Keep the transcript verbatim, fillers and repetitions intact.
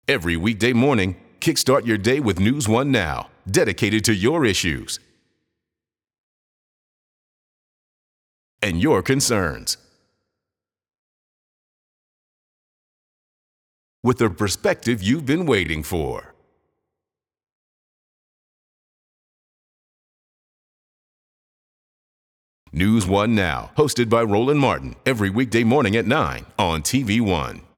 Every weekday morning, kickstart your day with News One Now, dedicated to your issues and your concerns. With the perspective you've been waiting for. News One Now, hosted by Roland Martin, every weekday morning at nine on T V One.